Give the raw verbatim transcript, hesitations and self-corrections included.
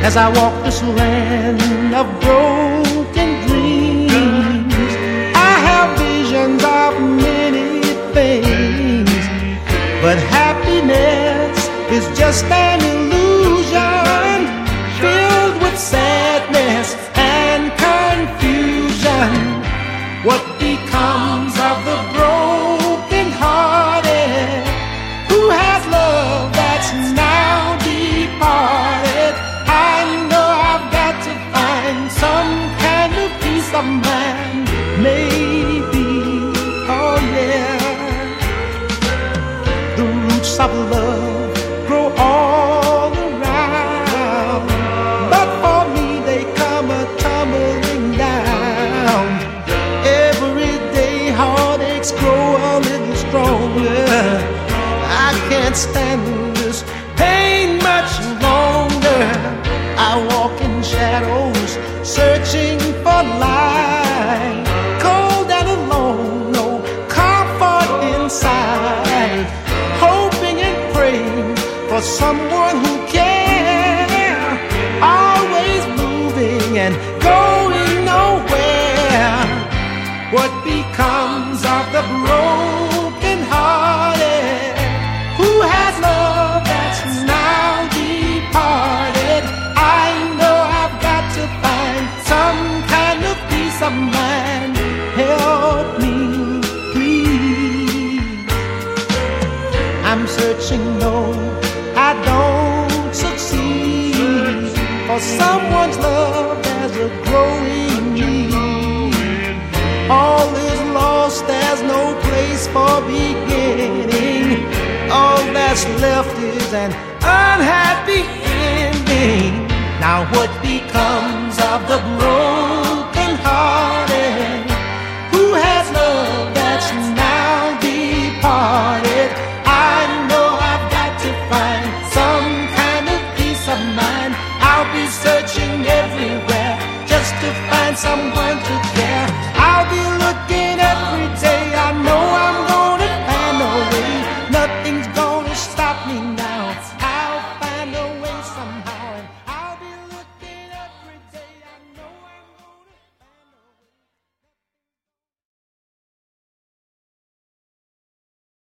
As I walk this land of broken dreams, I have visions of many things, but happiness is just an illusion filled with sadness and confusion. What becomes of the broken hearted who has love that's now departed? I know I've got to find some kind of peace of mind, maybe, oh yeah. The roots of love grow all around, but for me they come a tumbling down. Every day heartaches grow a little stronger. I can't stand this pain much longer. I walk in shadows, searching for light, cold and alone, no comfort inside, hoping and praying for someone who cares, always moving and going nowhere. What becomes of the broken hearted who has love that's now departed? I know I've got to find some kind of peace of mind. Help me, please. I'm searching, no, I don't succeed, for someone's love there's a growing need. All is lost, there's no place for beginning. All that's left is an unhappy ending. Now what becomes of the broken